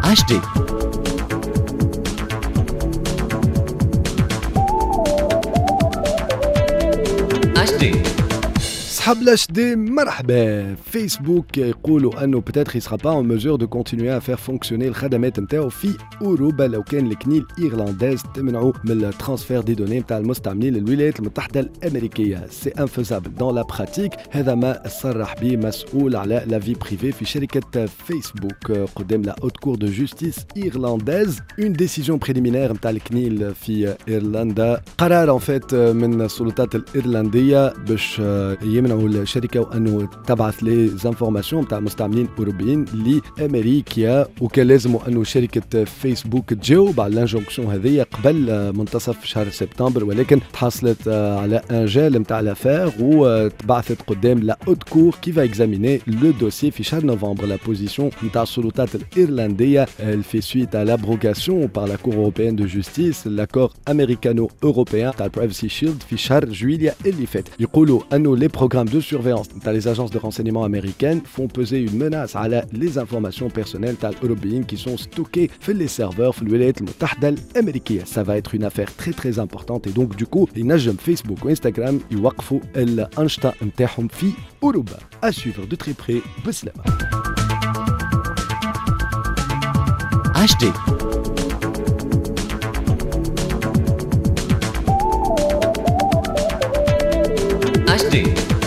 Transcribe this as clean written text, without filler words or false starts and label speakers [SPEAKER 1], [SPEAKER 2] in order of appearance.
[SPEAKER 1] HD. صحاب l'HD, مرحبا. فيسبوك يقولوا انه peut-être il sera pas en mesure de continuer à faire fonctionner الخدمات نتاعو في اوروبا لو كان الكنيل ايرلانديز تمنعوا من الترانسفير دي دوني نتاع المستعملين للولايات المتحده الامريكيه. سي انفيزابل دون لا براتيك. هذا ما صرح به مسؤول على لا في بريفي في شركه فيسبوك قدام لا هوت كور دو جوستيس ايرلانديز. اون ديسيجن بريليمينير نتاع الكنيل في ايرلندا، قرار ان فيت من السلطات الايرلنديه باش يمنعوا الشركه وانه تبعث لي زانفورماسيون نتاع مستعملين اوروبيين لامريكا، وكان لازم انه شركه فيسبوك تجاوب على الانجونكسيون هذه قبل منتصف شهر سبتمبر، ولكن تحصلت على ان جال نتاع لافير وتبعثت قدام لا هوت كور كي فا اكزاميني لو دوسي في شهر نوفمبر. لا بوزيسيون نتاع السلطات الايرلنديه في سويت على لابروغاسيون بار لا كور اوروبيان دو جوستيس لاكور امريكانو اوروبيان تاع البرايفسي شيلد في شهر جويليا اللي فات. يقولوا انه لي programmes de surveillance dans les agences de renseignement américaines font peser une menace à les informations personnelles européennes qui sont stockées dans les serveurs dans les États-Unis américains. Ça va être une affaire très très importante et donc du coup, ينجم Facebook ou Instagram يوقفوا الأنشطة نتاعهم في أوروبا. À suivre de très près. بسلامة. HD. HD.